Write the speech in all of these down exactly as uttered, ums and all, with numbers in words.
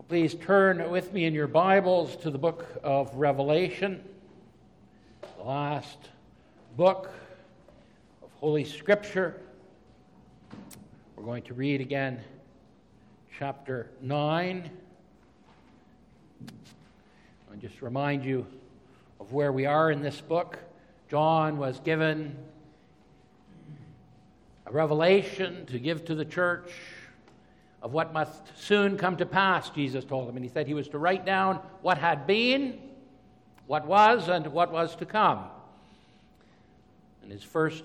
Please turn with me in your Bibles to the book of Revelation, the last book of Holy Scripture. We're going to read again chapter nine. I'll just remind you of where we are in this book. John was given a revelation to give to the church of what must soon come to pass, Jesus told him. And he said he was to write down what had been, what was, and what was to come. And his first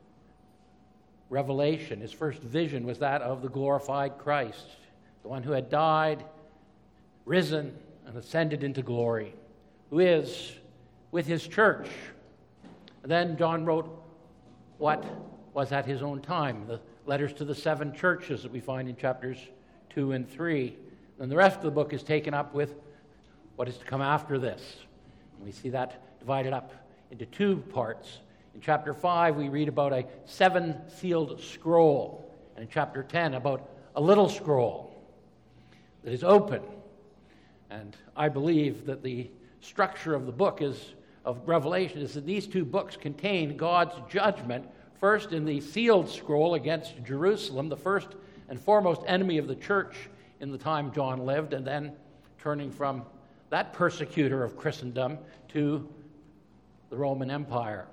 revelation, his first vision was that of the glorified Christ, the one who had died, risen, and ascended into glory, who is with his church. And then John wrote what was at his own time, the letters to the seven churches that we find in chapters two and three. And the rest of the book is taken up with what is to come after this. And we see that divided up into two parts. In chapter five, we read about a seven-sealed scroll. And in chapter ten, about a little scroll that is open. And I believe that the structure of the book is of Revelation is that these two books contain God's judgment, first in the sealed scroll against Jerusalem, the first and foremost enemy of the church in the time John lived, and then turning from that persecutor of Christendom to the Roman Empire.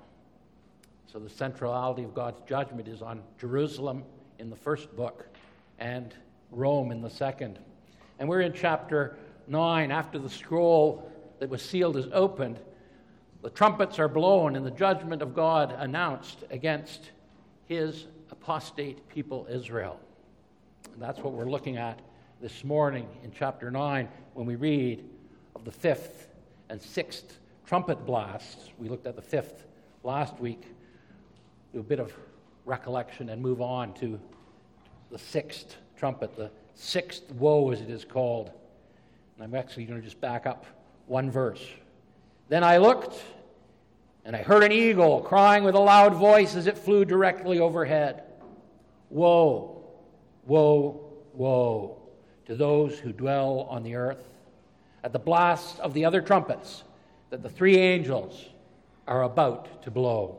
So the centrality of God's judgment is on Jerusalem in the first book and Rome in the second. And we're in chapter nine. After the scroll that was sealed is opened, the trumpets are blown and the judgment of God announced against his apostate people Israel. And that's what we're looking at this morning in chapter nine when we read of the fifth and sixth trumpet blasts. We looked at the fifth last week. Do a bit of recollection and move on to the sixth trumpet, the sixth woe as it is called. And I'm actually going to just back up one verse. Then I looked, and I heard an eagle crying with a loud voice as it flew directly overhead. Woe, woe, woe to those who dwell on the earth at the blast of the other trumpets that the three angels are about to blow.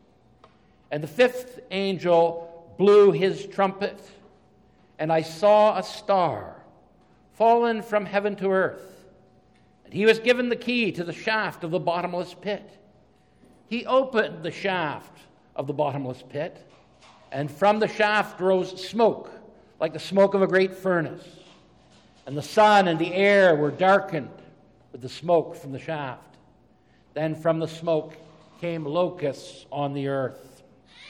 And the fifth angel blew his trumpet, and I saw a star fallen from heaven to earth. He was given the key to the shaft of the bottomless pit. He opened the shaft of the bottomless pit, and from the shaft rose smoke, like the smoke of a great furnace. And the sun and the air were darkened with the smoke from the shaft. Then from the smoke came locusts on the earth.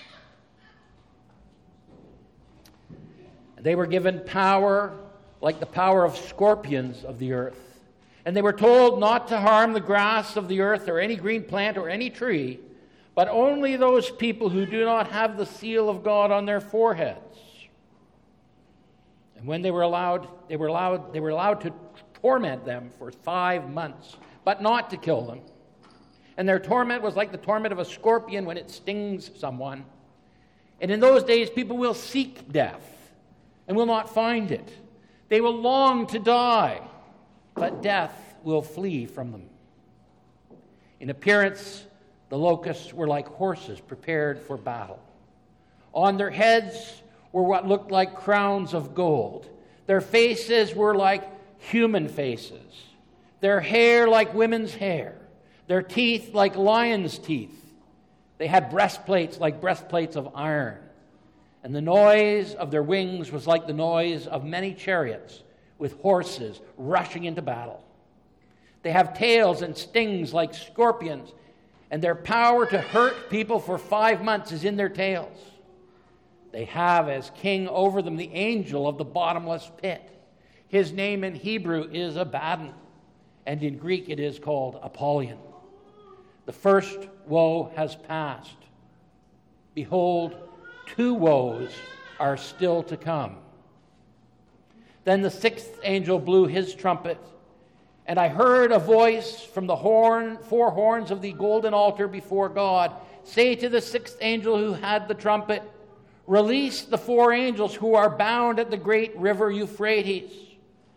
And they were given power like the power of scorpions of the earth. And they were told not to harm the grass of the earth or any green plant or any tree, but only those people who do not have the seal of God on their foreheads. And when they were allowed, they were allowed, they were allowed to torment them for five months, but not to kill them. And their torment was like the torment of a scorpion when it stings someone. And in those days, people will seek death and will not find it. They will long to die, but death will flee from them. In appearance, the locusts were like horses prepared for battle. On their heads were what looked like crowns of gold. Their faces were like human faces. Their hair like women's hair. Their teeth like lions' teeth. They had breastplates like breastplates of iron. And the noise of their wings was like the noise of many chariots with horses rushing into battle. They have tails and stings like scorpions, and their power to hurt people for five months is in their tails. They have as king over them the angel of the bottomless pit. His name in Hebrew is Abaddon, and in Greek it is called Apollyon. The first woe has passed. Behold, two woes are still to come. Then the sixth angel blew his trumpet, and I heard a voice from the horn, four horns of the golden altar before God say to the sixth angel who had the trumpet, Release the four angels who are bound at the great river Euphrates.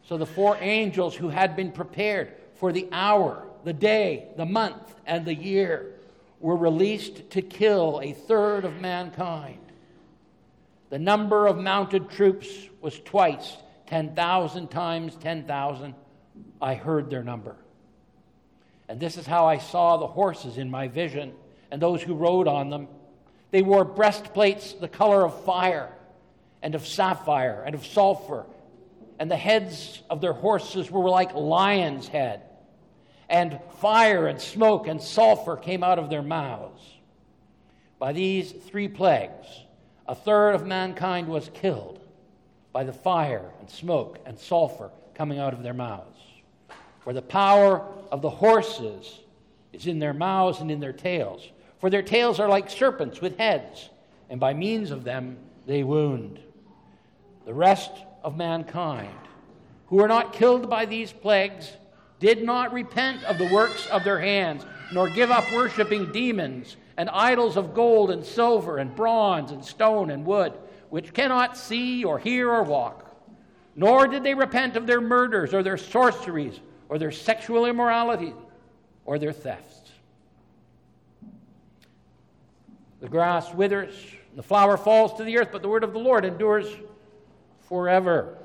So the four angels who had been prepared for the hour, the day, the month, and the year were released to kill a third of mankind. The number of mounted troops was twice, ten thousand times ten thousand. I heard their number. And this is how I saw the horses in my vision, and those who rode on them. They wore breastplates the color of fire, and of sapphire, and of sulfur. And the heads of their horses were like lions' head. And fire and smoke and sulfur came out of their mouths. By these three plagues, a third of mankind was killed by the fire and smoke and sulfur coming out of their mouths. For the power of the horses is in their mouths and in their tails. For their tails are like serpents with heads, and by means of them they wound. The rest of mankind, who were not killed by these plagues, did not repent of the works of their hands, nor give up worshiping demons and idols of gold and silver and bronze and stone and wood, which cannot see or hear or walk. Nor did they repent of their murders or their sorceries or their sexual immorality or their thefts. The grass withers, the flower falls to the earth, but the word of the Lord endures forever.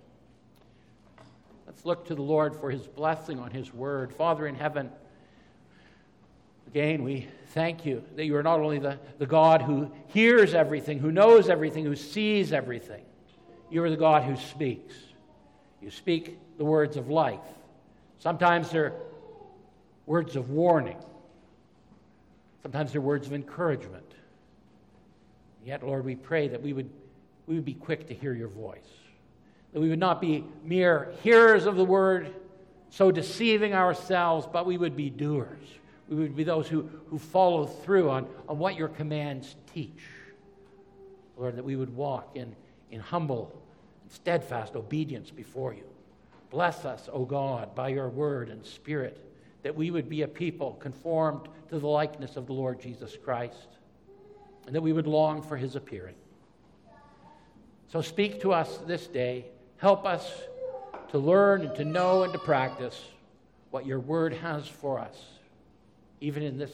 Let's look to the Lord for his blessing on his word. Father in heaven, again, we thank you that you are not only the, the God who hears everything, who knows everything, who sees everything. You are the God who speaks. You speak the words of life. Sometimes they're words of warning. Sometimes they're words of encouragement. Yet, Lord, we pray that we would, we would be quick to hear your voice. That we would not be mere hearers of the word, so deceiving ourselves, but we would be doers. We would be those who, who follow through on, on what your commands teach. Lord, that we would walk in, in humble and steadfast obedience before you. Bless us, O God, by your word and spirit, that we would be a people conformed to the likeness of the Lord Jesus Christ, and that we would long for his appearing. So speak to us this day. Help us to learn and to know and to practice what your word has for us, even in this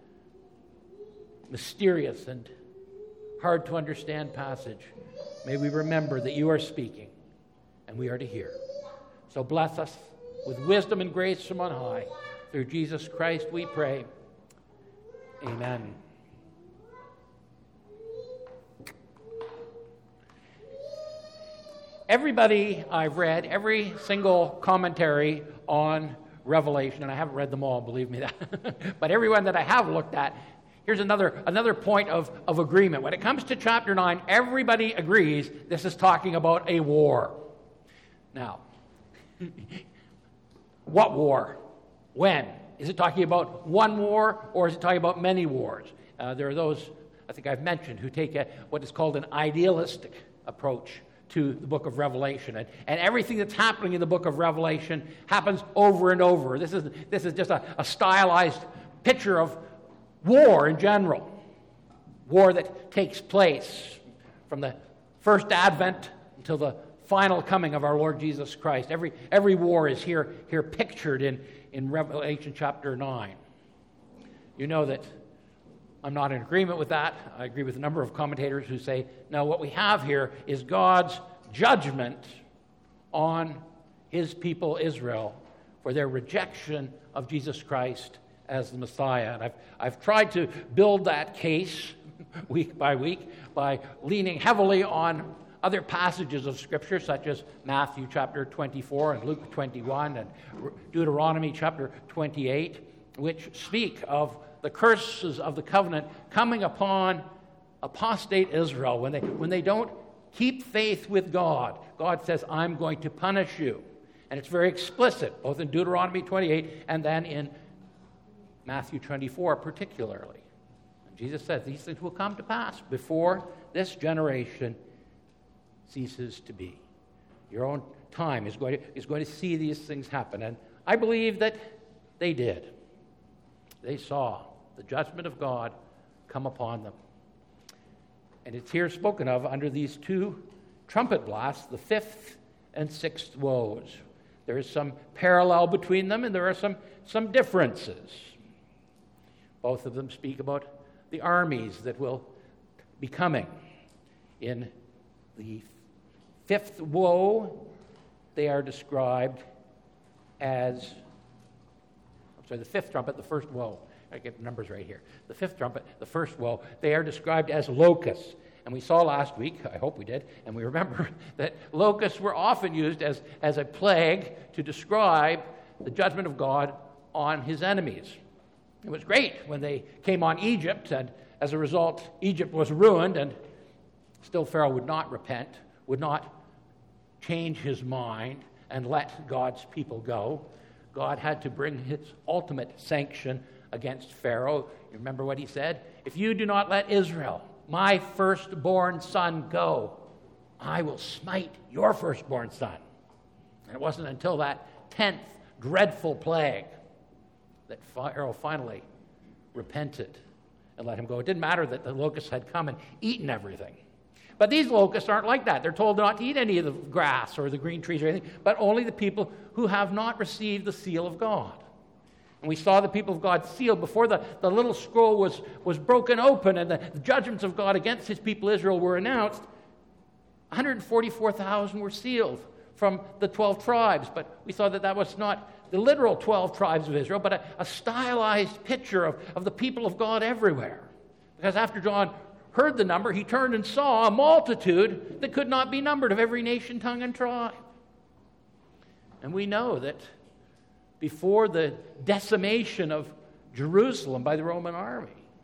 mysterious and hard to understand passage. May we remember that you are speaking and we are to hear. So bless us with wisdom and grace from on high. Through Jesus Christ we pray. Amen. Everybody I've read, every single commentary on Revelation, and I haven't read them all, believe me that, but everyone that I have looked at, here's another, another point of, of agreement. When it comes to chapter nine, everybody agrees this is talking about a war. Now, what war? When? Is it talking about one war, or is it talking about many wars? Uh, there are those, I think I've mentioned, who take a, what is called an idealistic approach to the book of Revelation. And, and everything that's happening in the book of Revelation happens over and over. This is, this is just a, a stylized picture of war in general. War that takes place from the first advent until the final coming of our Lord Jesus Christ. Every, every war is here, here pictured in, in Revelation chapter nine. You know that I'm not in agreement with that. I agree with a number of commentators who say, no, what we have here is God's judgment on his people Israel for their rejection of Jesus Christ as the Messiah. And I've, I've tried to build that case week by week by leaning heavily on other passages of Scripture, such as Matthew chapter twenty-four and Luke twenty-one and Deuteronomy chapter twenty-eight, which speak of the curses of the covenant coming upon apostate Israel. When they, when they don't keep faith with God, God says, I'm going to punish you. And it's very explicit, both in Deuteronomy twenty-eight and then in Matthew twenty-four particularly. And Jesus says these things will come to pass before this generation ceases to be. Your own time is going to, is going to see these things happen. And I believe that they did. They saw the judgment of God come upon them. And it's here spoken of under these two trumpet blasts, the fifth and sixth woes. There is some parallel between them, and there are some, some differences. Both of them speak about the armies that will be coming. In the fifth woe, they are described as, I'm sorry, the fifth trumpet, the first woe. I get the numbers right here. The fifth trumpet, the first woe, they are described as locusts. And we saw last week, I hope we did, and we remember that locusts were often used as, as a plague to describe the judgment of God on his enemies. It was great when they came on Egypt, and as a result, Egypt was ruined, and still Pharaoh would not repent, would not change his mind and let God's people go. God had to bring his ultimate sanction against Pharaoh. You remember what he said? If you do not let Israel, my firstborn son, go, I will smite your firstborn son. And it wasn't until that tenth dreadful plague that Pharaoh finally repented and let him go. It didn't matter that the locusts had come and eaten everything. But these locusts aren't like that. They're told not to eat any of the grass or the green trees or anything, but only the people who have not received the seal of God. And we saw the people of God sealed before the, the little scroll was, was broken open and the, the judgments of God against his people Israel were announced. one hundred forty-four thousand were sealed from the twelve tribes. But we saw that that was not the literal twelve tribes of Israel, but a, a stylized picture of, of the people of God everywhere. Because after John heard the number, he turned and saw a multitude that could not be numbered of every nation, tongue, and tribe. And we know that before the decimation of Jerusalem by the Roman army,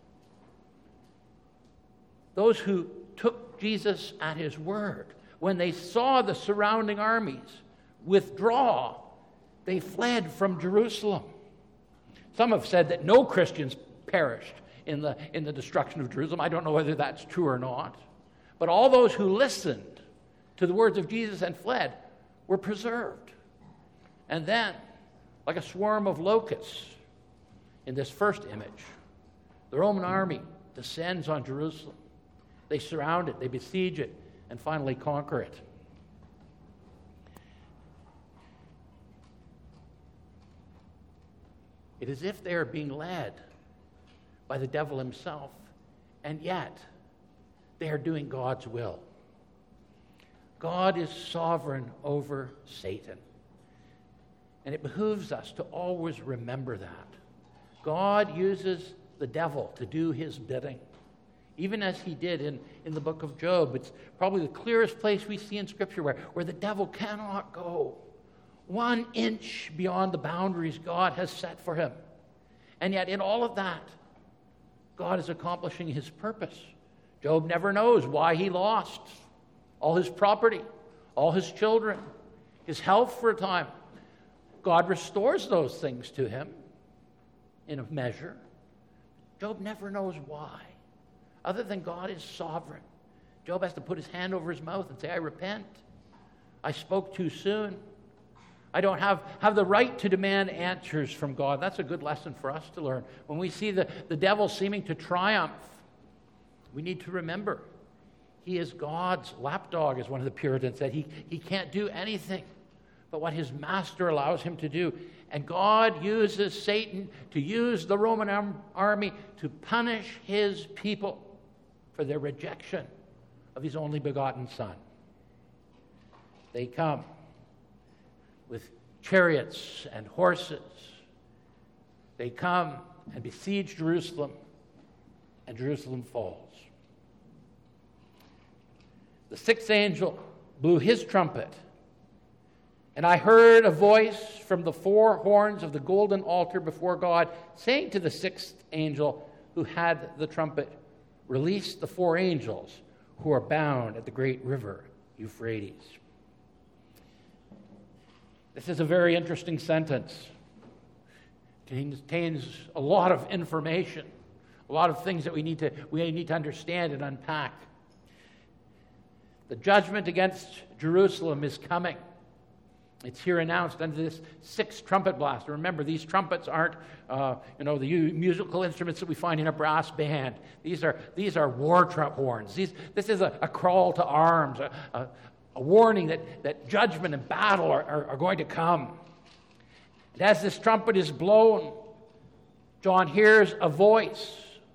those who took Jesus at his word, when they saw the surrounding armies withdraw, they fled from Jerusalem. Some have said that no Christians perished in the, in the destruction of Jerusalem. I don't know whether that's true or not. But all those who listened to the words of Jesus and fled were preserved. And then, like a swarm of locusts in this first image, the Roman army descends on Jerusalem. They surround it, they besiege it, and finally conquer it. It is as if they are being led by the devil himself, and yet they are doing God's will. God is sovereign over Satan. And it behooves us to always remember that. God uses the devil to do his bidding, even as he did in, in the book of Job. It's probably the clearest place we see in Scripture where, where the devil cannot go one inch beyond the boundaries God has set for him. And yet in all of that, God is accomplishing his purpose. Job never knows why he lost all his property, all his children, his health for a time. God restores those things to him in a measure. Job never knows why, other than God is sovereign. Job has to put his hand over his mouth and say, I repent. I spoke too soon. I don't have, have the right to demand answers from God. That's a good lesson for us to learn. When we see the, the devil seeming to triumph, we need to remember he is God's lapdog, as one of the Puritans said. He, he can't do anything but what his master allows him to do. And God uses Satan to use the Roman arm, army to punish his people for their rejection of his only begotten Son. They come with chariots and horses. They come and besiege Jerusalem, and Jerusalem falls. The sixth angel blew his trumpet, and I heard a voice from the four horns of the golden altar before God, saying to the sixth angel who had the trumpet, release the four angels who are bound at the great river Euphrates. This is a very interesting sentence. It contains a lot of information, a lot of things that we need to, we need to understand and unpack. The judgment against Jerusalem is coming. It's here announced under this sixth trumpet blast. Remember, these trumpets aren't, uh, you know, the musical instruments that we find in a brass band. These are these are war trump horns. These, this is a, a call to arms, a, a, a warning that, that judgment and battle are, are, are going to come. And as this trumpet is blown, John hears a voice,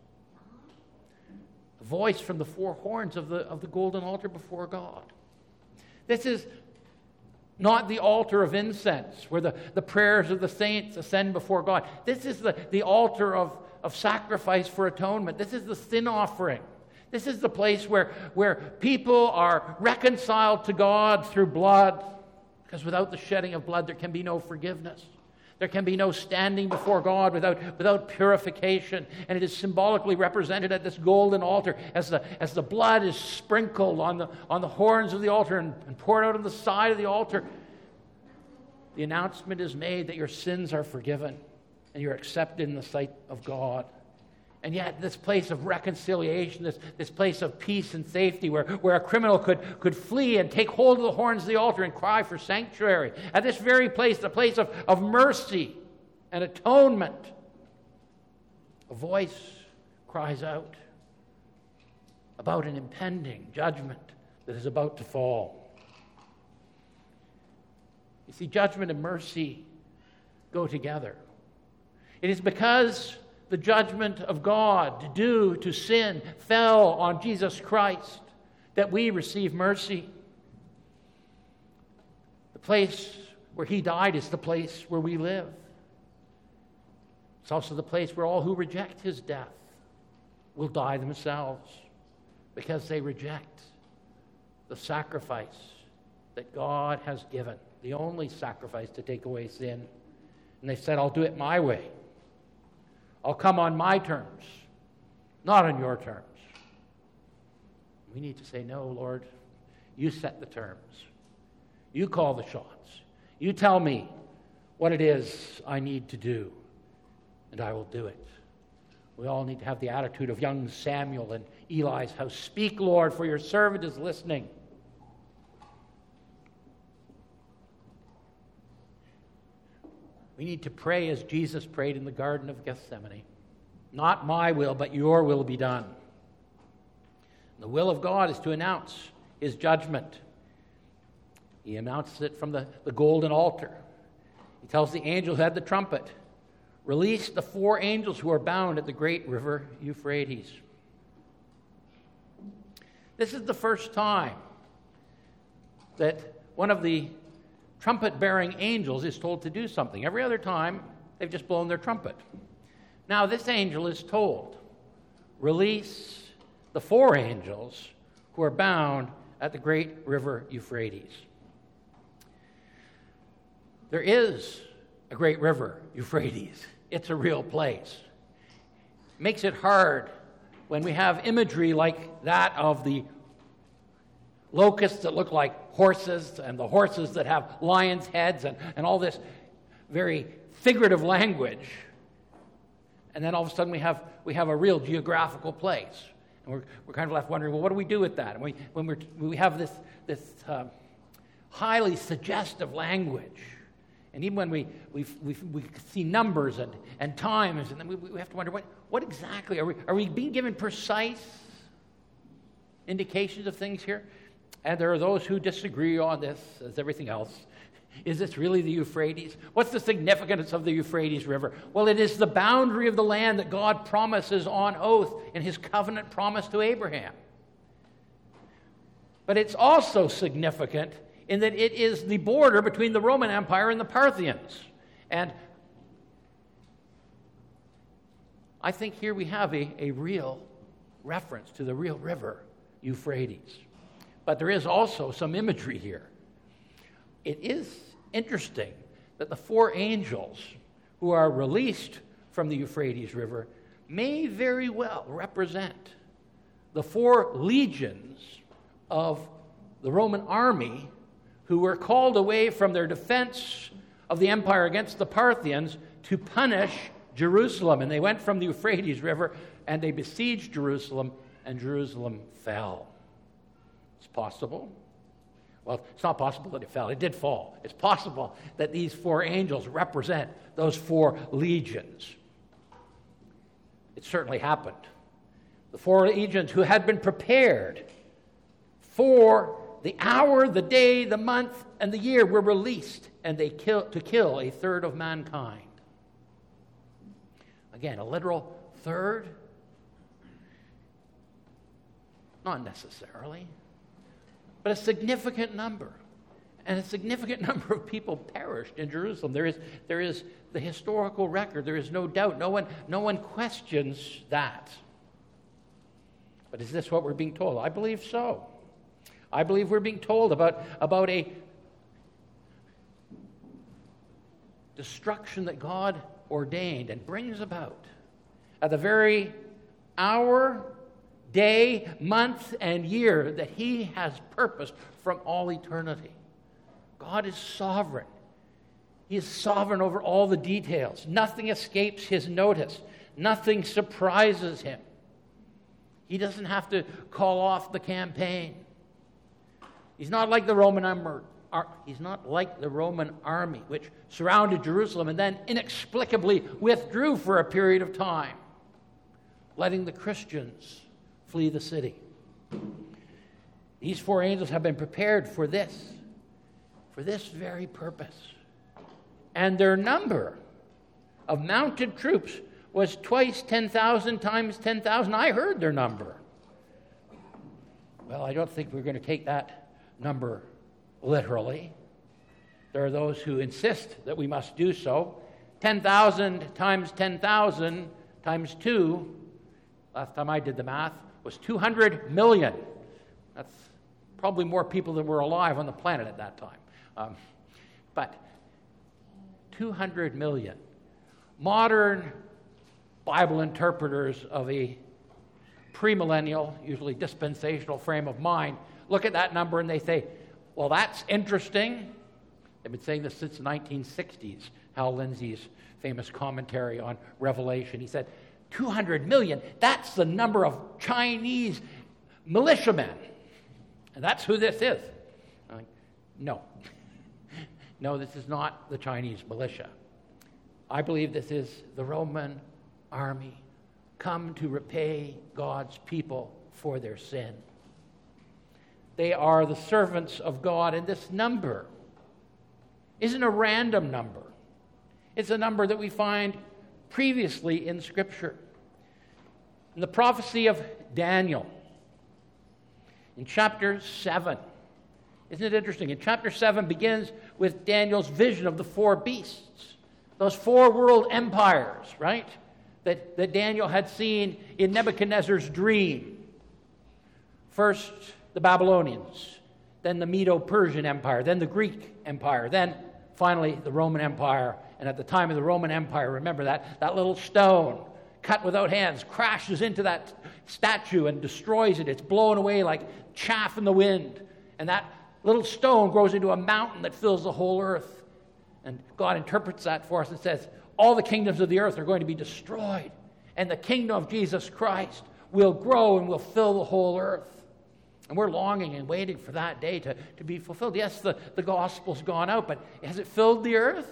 a voice from the four horns of the, of the golden altar before God. This is not the altar of incense where the, the prayers of the saints ascend before God. This is the, the altar of, of sacrifice for atonement. This is the sin offering. This is the place where, where people are reconciled to God through blood, because without the shedding of blood there can be no forgiveness. There can be no standing before God without, without purification. And it is symbolically represented at this golden altar as the, as the blood is sprinkled on the, on the horns of the altar and, and poured out on the side of the altar. The announcement is made that your sins are forgiven and you're accepted in the sight of God. And yet this place of reconciliation, this, this place of peace and safety where, where a criminal could, could flee and take hold of the horns of the altar and cry for sanctuary. At this very place, the place of, of mercy and atonement, a voice cries out about an impending judgment that is about to fall. You see, judgment and mercy go together. It is because the judgment of God due to sin fell on Jesus Christ that we receive mercy. The place where he died is the place where we live. It's also the place where all who reject his death will die themselves because they reject the sacrifice that God has given, the only sacrifice to take away sin. And they said, I'll do it my way. I'll come on my terms, not on your terms. We need to say, no, Lord, you set the terms. You call the shots. You tell me what it is I need to do, and I will do it. We all need to have the attitude of young Samuel in Eli's house. Speak, Lord, for your servant is listening. We need to pray as Jesus prayed in the Garden of Gethsemane. Not my will, but your will be done. The will of God is to announce his judgment. He announces it from the, the golden altar. He tells the angel who had the trumpet, release the four angels who are bound at the great river Euphrates. This is the first time that one of the trumpet-bearing angels is told to do something. Every other time, they've just blown their trumpet. Now, this angel is told, release the four angels who are bound at the great river Euphrates. There is a great river, Euphrates. It's a real place. It makes it hard when we have imagery like that of the locusts that look like horses and the horses that have lions' heads and, and all this very figurative language. And then all of a sudden we have we have a real geographical place. And we're, we're kind of left wondering, well, what do we do with that? And we, when we're, we have this, this uh, highly suggestive language. And even when we, we, we, we see numbers and, and times, and then we, we have to wonder, what, what exactly, are we, are we being given precise indications of things here? And there are those who disagree on this, as everything else. Is this really the Euphrates? What's the significance of the Euphrates River? Well, it is the boundary of the land that God promises on oath in his covenant promise to Abraham. But it's also significant in that it is the border between the Roman Empire and the Parthians. And I think here we have a, a real reference to the real river, Euphrates. But there is also some imagery here. It is interesting that the four angels who are released from the Euphrates River may very well represent the four legions of the Roman army who were called away from their defense of the empire against the Parthians to punish Jerusalem. And they went from the Euphrates River and they besieged Jerusalem, and Jerusalem fell. It's possible. Well, it's not possible that it fell. It did fall. It's possible that these four angels represent those four legions. It certainly happened. The four legions who had been prepared for the hour, the day, the month, and the year were released, and they kill, to kill a third of mankind. Again, a literal third? Not necessarily, but a significant number. And a significant number of people perished in Jerusalem. There is, there is the historical record. There is no doubt. No one, no one questions that. But is this what we're being told? I believe so. I believe we're being told about, about a destruction that God ordained and brings about at the very hour, day, month, and year that he has purposed from all eternity. God is sovereign. He is sovereign over all the details. Nothing escapes his notice. Nothing surprises him. He doesn't have to call off the campaign. He's not like the Roman army. He's not like the Roman army, which surrounded Jerusalem and then inexplicably withdrew for a period of time, letting the Christians flee the city. These four angels have been prepared for this. For this very purpose. And their number of mounted troops was twice ten thousand times ten thousand. I heard their number. Well, I don't think we're going to take that number literally. There are those who insist that we must do so. ten thousand times ten thousand times two, last time I did the math, was two hundred million. That's probably more people than were alive on the planet at that time. Um, but two hundred million. Modern Bible interpreters of a premillennial, usually dispensational frame of mind, look at that number and they say, well, that's interesting. They've been saying this since the nineteen sixties. Hal Lindsey's famous commentary on Revelation. He said, two hundred million, that's the number of Chinese militiamen. And that's who this is. I'm like, no. No, this is not the Chinese militia. I believe this is the Roman army come to repay God's people for their sin. They are the servants of God, and this number isn't a random number. It's a number that we find previously in Scripture. In the prophecy of Daniel, in chapter seven, isn't it interesting? In chapter seven begins with Daniel's vision of the four beasts, those four world empires, right? That, that Daniel had seen in Nebuchadnezzar's dream. First, the Babylonians, then the Medo-Persian Empire, then the Greek Empire, then finally the Roman Empire. And at the time of the Roman Empire, remember that, that little stone cut without hands crashes into that statue and destroys it. It's blown away like chaff in the wind. And that little stone grows into a mountain that fills the whole earth. And God interprets that for us and says, all the kingdoms of the earth are going to be destroyed. And the kingdom of Jesus Christ will grow and will fill the whole earth. And we're longing and waiting for that day to, to be fulfilled. Yes, the, the gospel's gone out, but has it filled the earth?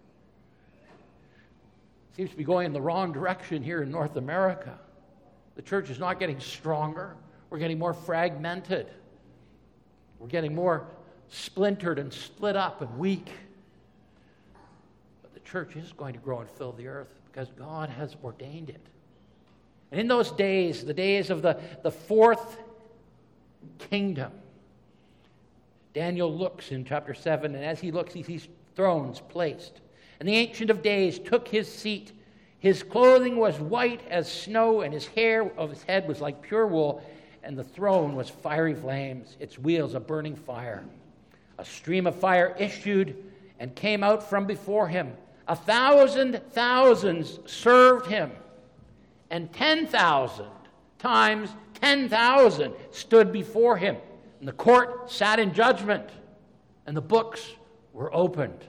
It seems to be going in the wrong direction here in North America. The church is not getting stronger. We're getting more fragmented. We're getting more splintered and split up and weak. But the church is going to grow and fill the earth because God has ordained it. And in those days, the days of the, the fourth kingdom, Daniel looks in chapter seven, and as he looks, he sees thrones placed. And the Ancient of Days took his seat. His clothing was white as snow, and his hair of his head was like pure wool, and the throne was fiery flames, its wheels a burning fire. A stream of fire issued and came out from before him. A thousand thousands served him, and ten thousand times ten thousand stood before him. And the court sat in judgment, and the books were opened.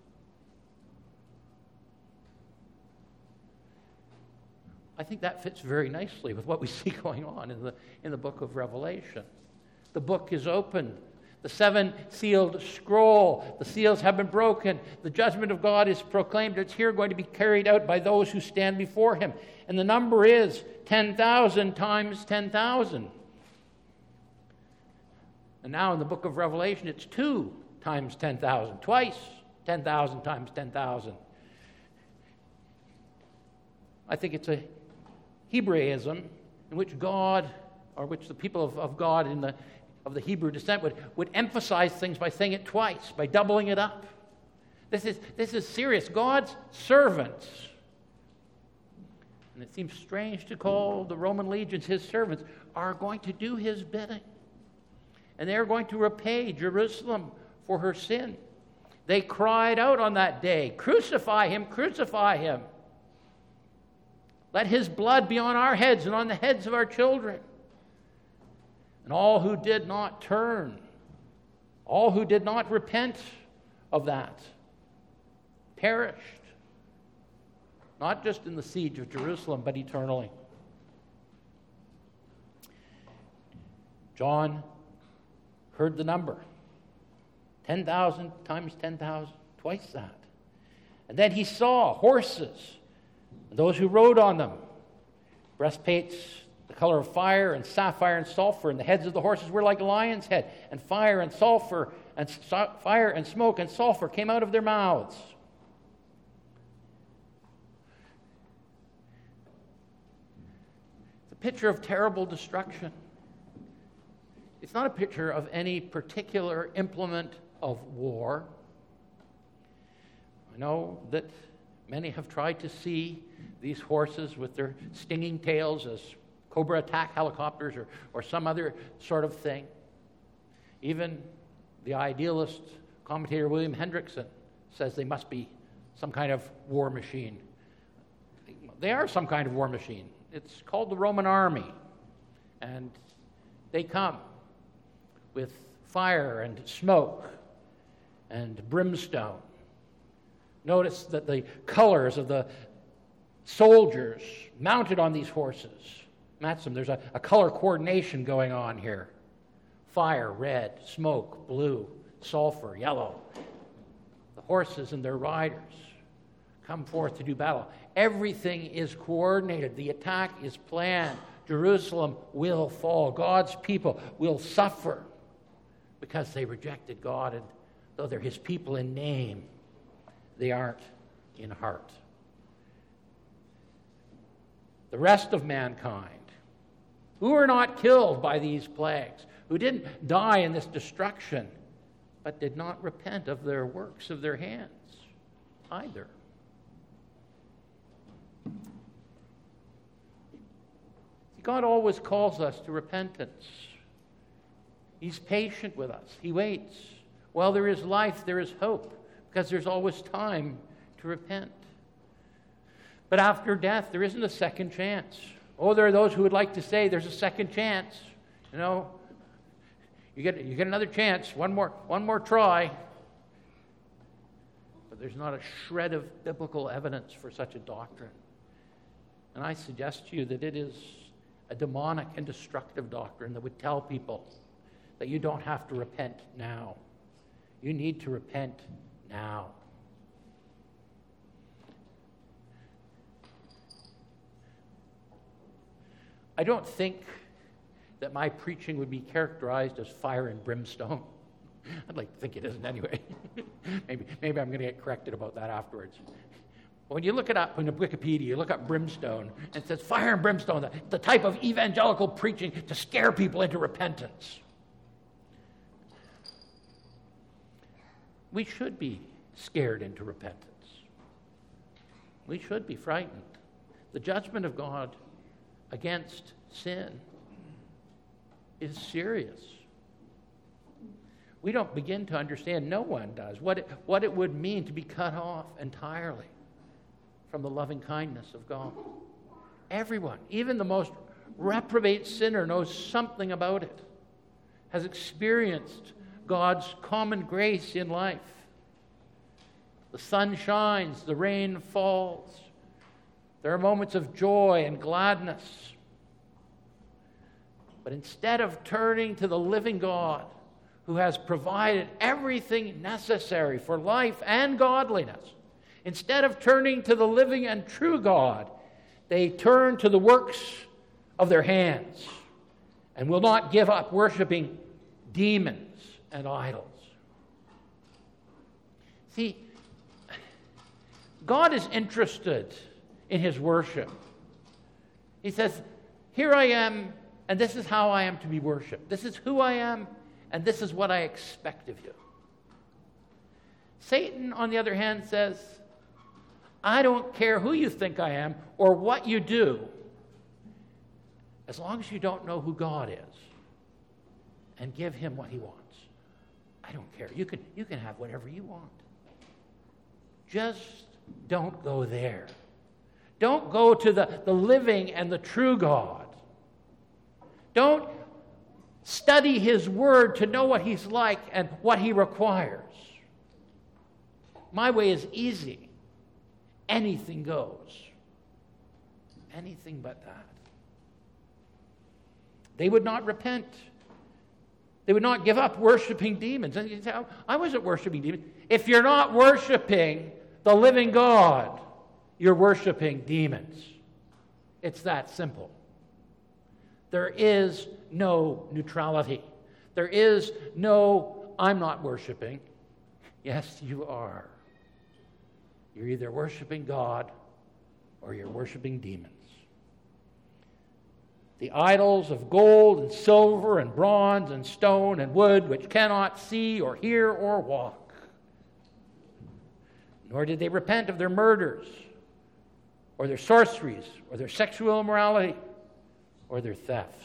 I think that fits very nicely with what we see going on in the, in the book of Revelation. The book is opened. The seven-sealed scroll, the seals have been broken. The judgment of God is proclaimed. It's here going to be carried out by those who stand before him. And the number is ten thousand times ten thousand. And now in the book of Revelation, it's two times ten thousand. Twice ten thousand times ten thousand. I think it's a Hebraism in which God, or which the people of, of God in the of the Hebrew descent would, would emphasize things by saying it twice, by doubling it up. This is, this is serious. God's servants, and it seems strange to call the Roman legions his servants, are going to do his bidding. And they are going to repay Jerusalem for her sin. They cried out on that day, "Crucify him, crucify him. Let his blood be on our heads and on the heads of our children." And all who did not turn, all who did not repent of that, perished. Not just in the siege of Jerusalem, but eternally. John heard the number. ten thousand times ten thousand, twice that. And then he saw horses, and those who rode on them, breastplates the color of fire and sapphire and sulfur, and the heads of the horses were like a lion's head, and fire and sulfur and so- fire and smoke and sulfur came out of their mouths. It's a picture of terrible destruction. It's not a picture of any particular implement of war. I know that many have tried to see these horses with their stinging tails as Cobra attack helicopters or, or some other sort of thing. Even the idealist commentator William Hendrickson says they must be some kind of war machine. They are some kind of war machine. It's called the Roman army. And they come with fire and smoke and brimstone. Notice that the colors of the soldiers mounted on these horses match them. There's a, a color coordination going on here. Fire, red, smoke, blue, sulfur, yellow. The horses and their riders come forth to do battle. Everything is coordinated. The attack is planned. Jerusalem will fall. God's people will suffer because they rejected God, and though they're his people in name, they aren't in heart. The rest of mankind, who are not killed by these plagues, who didn't die in this destruction, but did not repent of their works of their hands either. God always calls us to repentance. He's patient with us. He waits. While there is life, there is hope, because there's always time to repent. But after death, there isn't a second chance. Oh, there are those who would like to say there's a second chance. You know, you get you get another chance, one more one more try. But there's not a shred of biblical evidence for such a doctrine. And I suggest to you that it is a demonic and destructive doctrine that would tell people that you don't have to repent now. You need to repent now. I don't think that my preaching would be characterized as fire and brimstone. I'd like to think it isn't anyway. maybe, maybe I'm going to get corrected about that afterwards. When you look it up in the Wikipedia, you look up brimstone, and it says fire and brimstone, the, the type of evangelical preaching to scare people into repentance. We should be scared into repentance. We should be frightened. The judgment of God against sin is serious. We don't begin to understand, no one does, what it, what it would mean to be cut off entirely from the loving kindness of God. Everyone, even the most reprobate sinner, knows something about it, has experienced God's common grace in life. The sun shines, the rain falls. There are moments of joy and gladness. But instead of turning to the living God, who has provided everything necessary for life and godliness, instead of turning to the living and true God, they turn to the works of their hands and will not give up worshiping demons and idols. See, God is interested in his worship. He says, here I am, and this is how I am to be worshipped. This is who I am, and this is what I expect of you. Satan, on the other hand, says, I don't care who you think I am or what you do, as long as you don't know who God is and give him what he wants. I don't care. You can, you can have whatever you want. Just don't go there. Don't go to the, the living and the true God. Don't study his word to know what he's like and what he requires. My way is easy. Anything goes. Anything but that. They would not repent. They would not give up worshiping demons. And you say, I wasn't worshiping demons. If you're not worshiping the living God, you're worshiping demons. It's that simple. There is no neutrality. There is no, I'm not worshiping. Yes, you are. You're either worshiping God or you're worshiping demons. The idols of gold and silver and bronze and stone and wood, which cannot see or hear or walk. Nor did they repent of their murders or their sorceries or their sexual immorality or their thefts.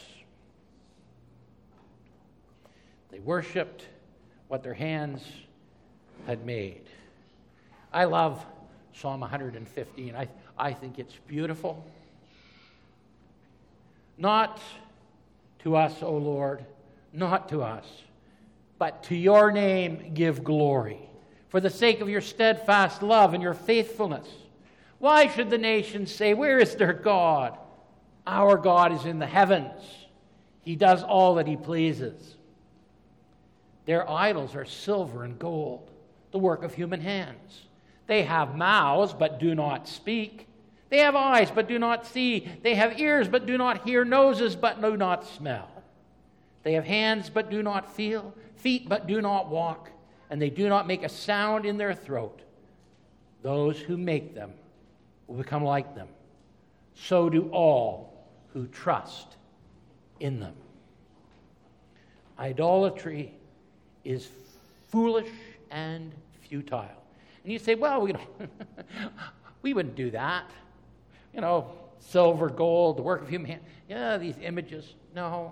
They worshipped what their hands had made. I love Psalm one hundred fifteen. I, I think it's beautiful. Not to us, O Lord, not to us, but to your name give glory, for the sake of your steadfast love and your faithfulness. Why should the nations say, where is their God? Our God is in the heavens. He does all that he pleases. Their idols are silver and gold, the work of human hands. They have mouths, but do not speak. They have eyes, but do not see. They have ears, but do not hear. Noses, but do not smell. They have hands, but do not feel. Feet, but do not walk. And they do not make a sound in their throat. Those who make them will become like them. So do all who trust in them. Idolatry is foolish and futile. And you say, well, we, we wouldn't do that. You know, silver, gold, the work of human hands. Yeah, these images. No.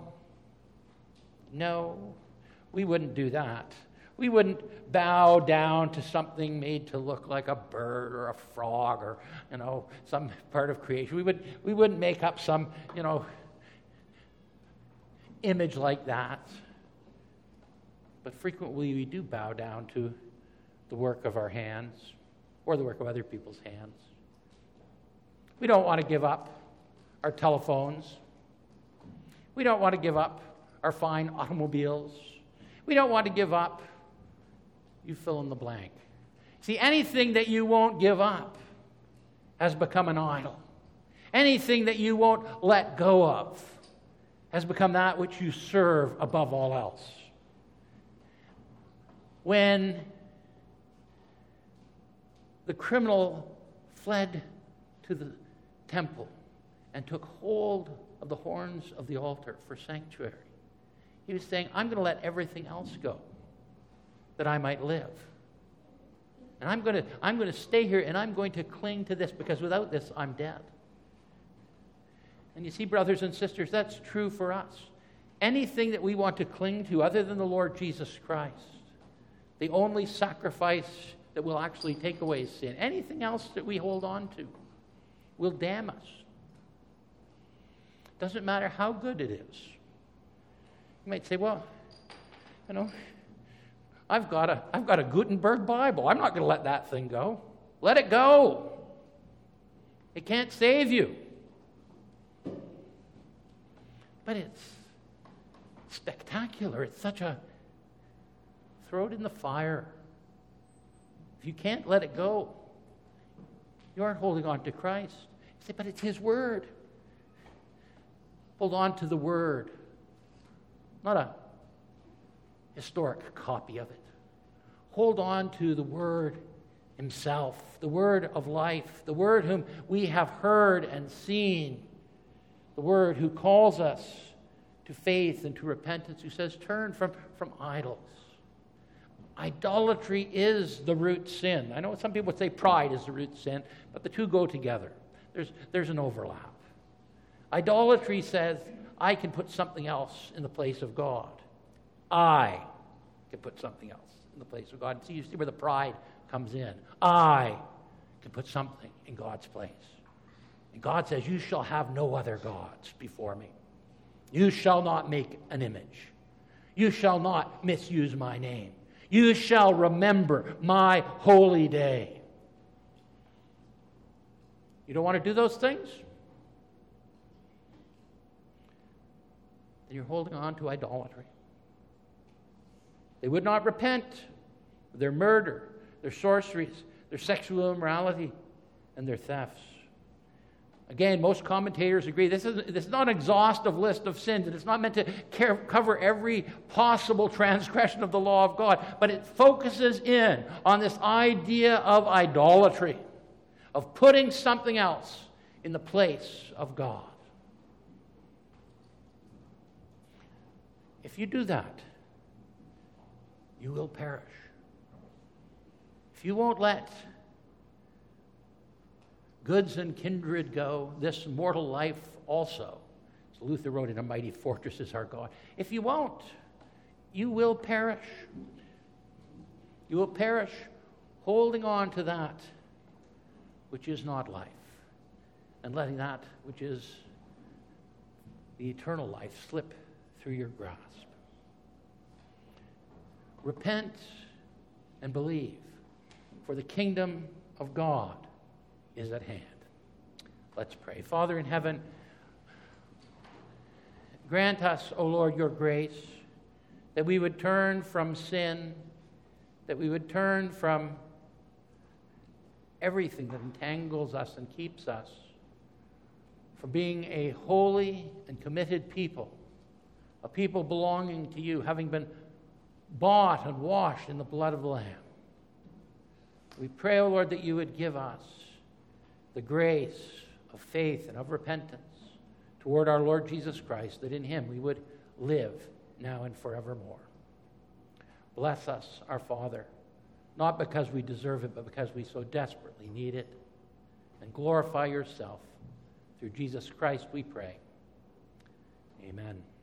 No. We wouldn't do that. We wouldn't bow down to something made to look like a bird or a frog or, you know, some part of creation. We would, we wouldn't make up some, you know, image like that. But frequently we do bow down to the work of our hands or the work of other people's hands. We don't want to give up our telephones. We don't want to give up our fine automobiles. We don't want to give up, you fill in the blank. See, anything that you won't give up has become an idol. Anything that you won't let go of has become that which you serve above all else. When the criminal fled to the temple and took hold of the horns of the altar for sanctuary, he was saying, I'm going to let everything else go that I might live. And I'm going to, I'm going to stay here and I'm going to cling to this because without this, I'm dead. And you see, brothers and sisters, that's true for us. Anything that we want to cling to other than the Lord Jesus Christ, the only sacrifice that will actually take away sin, anything else that we hold on to will damn us. Doesn't matter how good it is. You might say, well, you know, I've got a, I've got a Gutenberg Bible. I'm not going to let that thing go. Let it go. It can't save you. But it's spectacular. It's such a, throw it in the fire. If you can't let it go, you aren't holding on to Christ. You say, but it's his word. Hold on to the word. Not a historic copy of it. Hold on to the Word himself, the Word of life, the Word whom we have heard and seen, the Word who calls us to faith and to repentance, who says, turn from, from idols. Idolatry is the root sin. I know some people would say pride is the root sin, but the two go together. There's, there's an overlap. Idolatry says, I can put something else in the place of God. I can put something else in the place of God. See, you see where the pride comes in. I can put something in God's place. And God says, you shall have no other gods before me. You shall not make an image. You shall not misuse my name. You shall remember my holy day. You don't want to do those things? Then you're holding on to idolatry. They would not repent of their murder, their sorceries, their sexual immorality, and their thefts. Again, most commentators agree this is, this is not an exhaustive list of sins, and it's not meant to care, cover every possible transgression of the law of God, but it focuses in on this idea of idolatry, of putting something else in the place of God. If you do that, you will perish. If you won't let goods and kindred go, this mortal life also. As Luther wrote, in a mighty fortress is our God. If you won't, you will perish. You will perish holding on to that which is not life and letting that which is the eternal life slip through your grasp. Repent and believe, for the kingdom of God is at hand. Let's pray. Father in heaven, grant us, O Lord, your grace, that we would turn from sin, that we would turn from everything that entangles us and keeps us from being a holy and committed people, a people belonging to you, having been bought and washed in the blood of the Lamb. We pray, O Lord, that you would give us the grace of faith and of repentance toward our Lord Jesus Christ, that in him we would live now and forevermore. Bless us, our Father, not because we deserve it, but because we so desperately need it. And glorify yourself. Through Jesus Christ we pray. Amen.